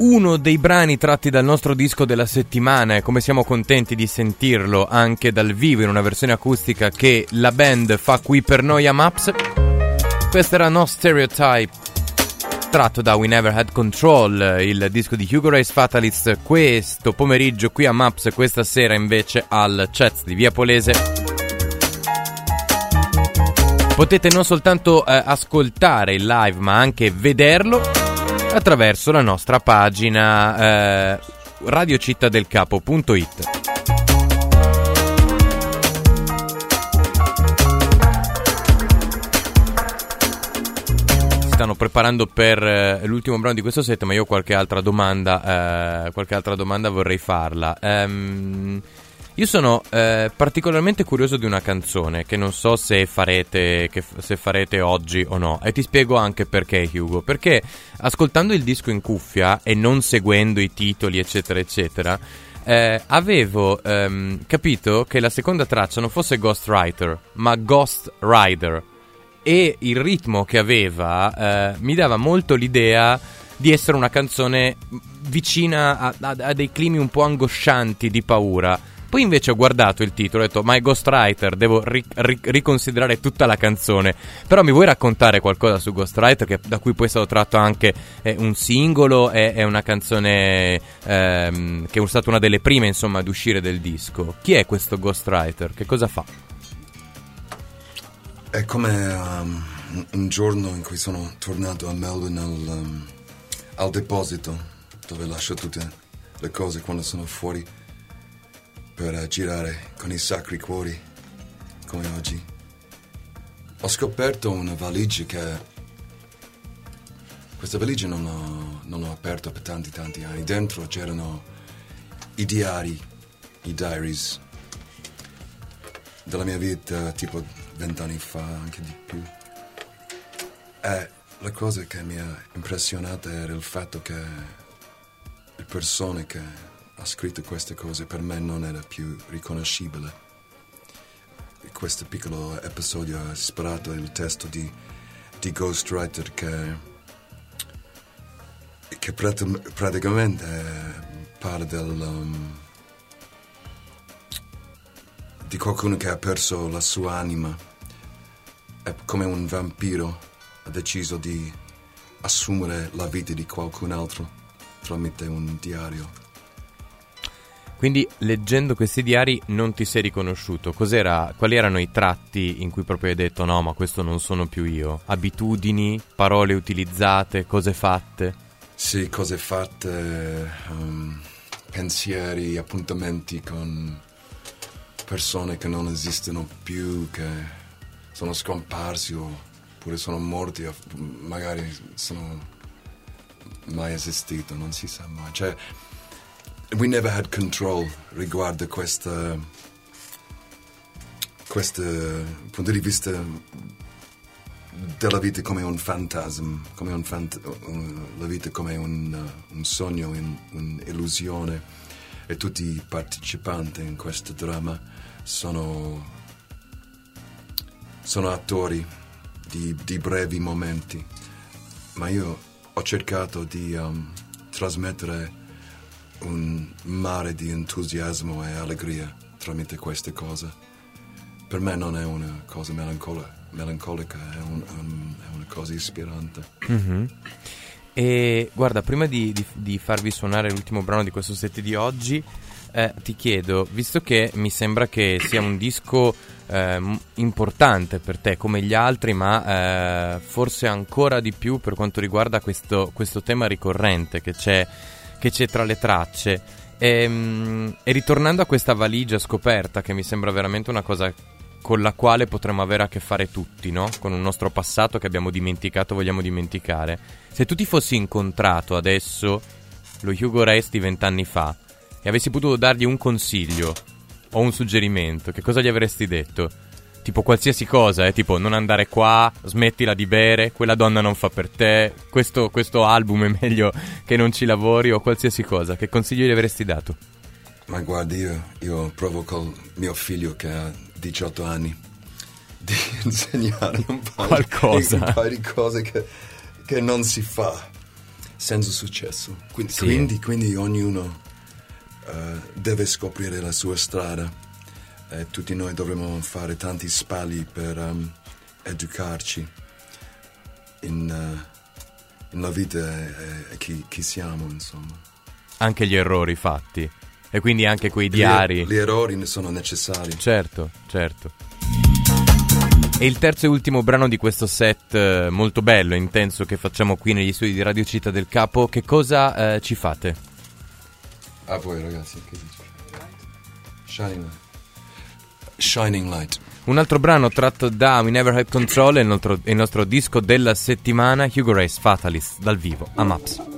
uno dei brani tratti dal nostro disco della settimana, e come siamo contenti di sentirlo anche dal vivo in una versione acustica che la band fa qui per noi a Maps. Questo era No Stereotype, tratto da We Never Had Control, il disco di Hugo Race Fatalist, questo pomeriggio qui a Maps, questa sera invece al Chats di Via Polese. Potete non soltanto ascoltare il live ma anche vederlo attraverso la nostra pagina radiocittadelcapo.it. Stanno preparando per l'ultimo brano di questo set, ma io qualche altra domanda vorrei farla. Io sono particolarmente curioso di una canzone che non so se farete oggi o no, e ti spiego anche perché, Hugo. Perché ascoltando il disco in cuffia e non seguendo i titoli eccetera eccetera, avevo capito che la seconda traccia non fosse Ghostwriter ma Ghost Rider, e il ritmo che aveva mi dava molto l'idea di essere una canzone vicina a dei climi un po' angoscianti di paura. Poi invece ho guardato il titolo e ho detto ma è Ghostwriter, devo riconsiderare tutta la canzone. Però mi vuoi raccontare qualcosa su Ghostwriter, da cui poi è stato tratto anche un singolo, è una canzone che è stata una delle prime insomma ad uscire del disco. Chi è questo Ghostwriter? Che cosa fa? È come un giorno in cui sono tornato a Melbourne al deposito dove lascio tutte le cose quando sono fuori per girare con i sacri cuori come oggi. Ho scoperto una valigia questa valigia non ho aperto per tanti anni. Dentro c'erano i diaries della mia vita, tipo 20 anni fa, anche di più. E la cosa che mi ha impressionata era il fatto che le persone che ha scritto queste cose per me non era più riconoscibile. Questo piccolo episodio ha ispirato il testo di Ghostwriter che praticamente parla di qualcuno che ha perso la sua anima. È come un vampiro, ha deciso di assumere la vita di qualcun altro tramite un diario. Quindi leggendo questi diari non ti sei riconosciuto. Quali erano i tratti in cui proprio hai detto no, ma questo non sono più io? Abitudini, parole utilizzate, cose fatte? Sì, cose fatte, pensieri, appuntamenti con persone che non esistono più, che sono scomparsi oppure sono morti, o magari sono mai esistito, non si sa mai. Cioè, We Never Had Control riguarda questo punto di vista della vita come un fantasma, la vita come un sogno, un'illusione, e tutti i partecipanti in questo dramma sono attori di brevi momenti, ma io ho cercato di trasmettere un mare di entusiasmo e allegria tramite queste cose. Per me non è una cosa melancolica, è una cosa ispirante. Mm-hmm. E guarda, prima di farvi suonare l'ultimo brano di questo set di oggi, ti chiedo, visto che mi sembra che sia un disco importante per te come gli altri, ma forse ancora di più per quanto riguarda questo tema ricorrente che c'è tra le tracce, e ritornando a questa valigia scoperta, che mi sembra veramente una cosa con la quale potremmo avere a che fare tutti, no? Con un nostro passato che abbiamo dimenticato, vogliamo dimenticare. Se tu ti fossi incontrato adesso lo Hugo Race di 20 anni fa e avessi potuto dargli un consiglio o un suggerimento, che cosa gli avresti detto? Tipo qualsiasi cosa, tipo non andare qua, smettila di bere, quella donna non fa per te, questo album è meglio che non ci lavori, o qualsiasi cosa. Che consiglio gli avresti dato? Ma guardi, io provo col mio figlio che ha 18 anni di insegnare un paio di cose che non si fa. senza successo. Quindi ognuno deve scoprire la sua strada. Tutti noi dovremmo fare tanti spalli per educarci nella vita e chi siamo, insomma. Anche gli errori fatti. E quindi anche quei diari. Gli errori sono necessari. Certo. E il terzo e ultimo brano di questo set molto bello e intenso che facciamo qui negli studi di Radio Città del Capo, che cosa ci fate? A voi ragazzi, che dici? Shining Light. Un altro brano tratto da We Never Had Control, il nostro disco della settimana, Hugo Race Fatalist, dal vivo, a Maps.